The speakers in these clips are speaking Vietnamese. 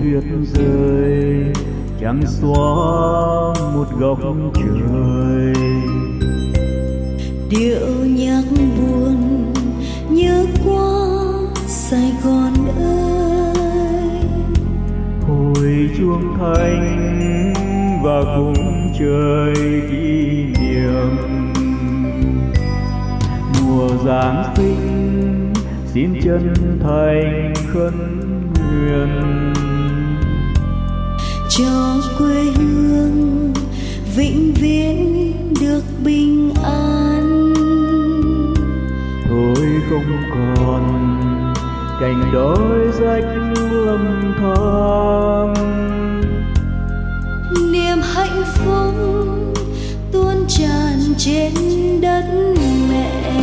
tuyết rơi chẳng xóa một góc trời. Điệu nhạc buồn nhớ qua Sài Gòn ơi, hồi chuông thanh và khung trời kỷ niệm. Mùa Giáng sinh xin chân thành khấn nguyện cho quê hương vĩnh viễn được bình an. Thôi không còn cảnh đói rách lầm than, niềm hạnh phúc tuôn tràn trên đất mẹ.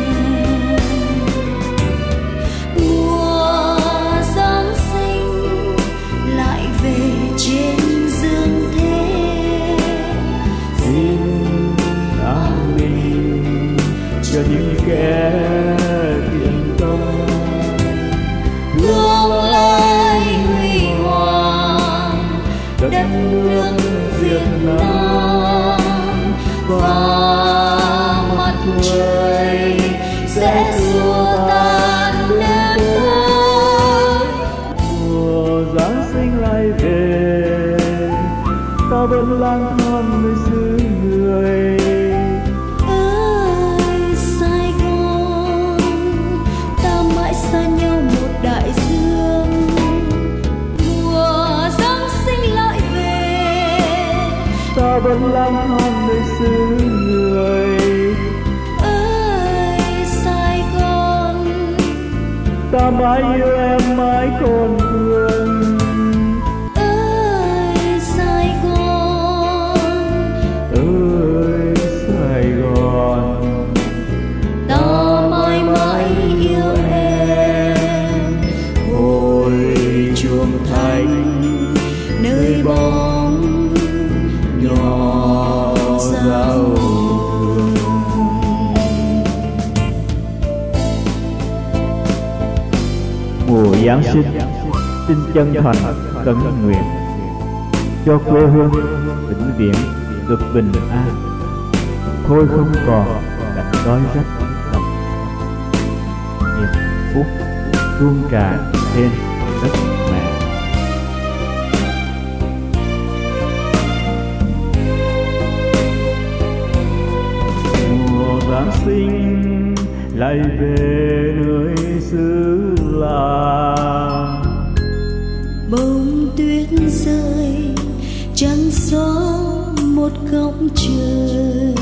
Mùa Giáng sinh lại về trên dương thế, xin an ninh cho những kẻ thiện tâm. lung lay huy hoàng đất nước Việt Nam, và mặt trời sẽ xua tan đêm tối. Mùa Giáng sinh lại về, ta vẫn lang thang nơi xứ người. Ơi Sài Gòn, ta mãi xa nhau một đại dương. Mùa Giáng sinh lại về, Ta vẫn lang thang nơi xứ người. ơi Sài Gòn, Ta mãi yêu em mãi còn thương. ơi Sài Gòn, Ơi Sài Gòn, ta mãi mãi yêu em. hồi chuông thanh Nơi bóng nhỏ giao hưởng. Mùa Giáng sinh xin chân thành khấn nguyện cho quê hương vĩnh viễn được bình an. Thôi không còn cảnh đói rách lầm, niềm hạnh phúc tuôn tràn trên đất mẹ. Mùa Giáng sinh lại về nơi xứ làng, bông tuyết rơi trắng xóa một góc trời.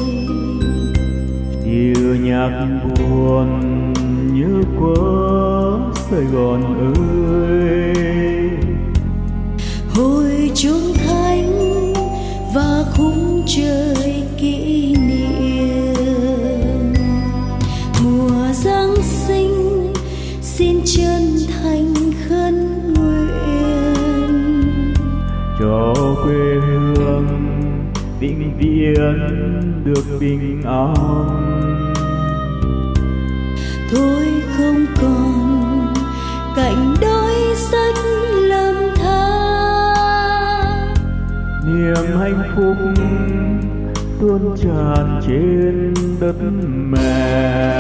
điệu nhạc buồn như qua Sài Gòn ơi. Hồi chuông thanh và khung trời kỷ niệm. Mùa Giáng sinh xin chân thành khấn nguyện Cho quê hương vĩnh viễn được bình an. thôi không còn cảnh đói rách lầm than. Niềm hạnh phúc tuôn tràn trên đất mẹ.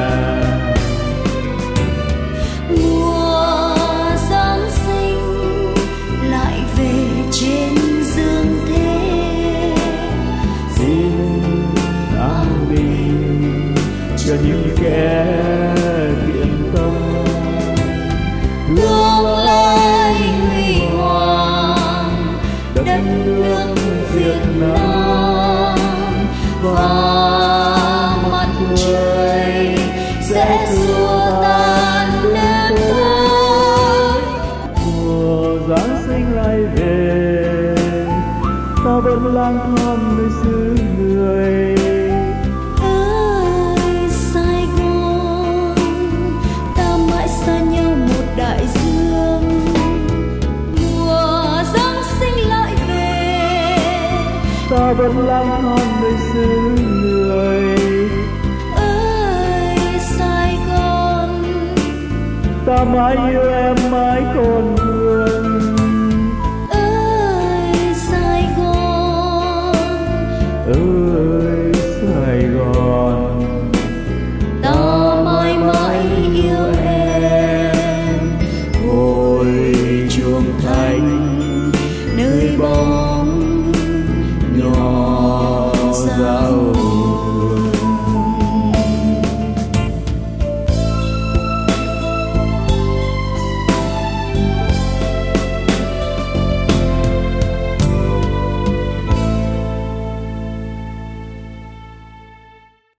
Mùa Giáng sinh lại về trên dương thế, Xin an bình cho những kẻ thiện tâm. lung lay huy hoàng đất nước Việt Nam, và mặt trời sẽ xua tan đêm tối. Mùa Giáng sinh lại về, ta vẫn lang thang nơi xứ người. Ơi Sài Gòn, ta mãi xa nhau một đại dương. Mùa Giáng sinh lại về, Ta vẫn lang thang nơi xứ người. ơi Sài Gòn, Ta mãi yêu em mãi còn thương. bóng nhỏ dạo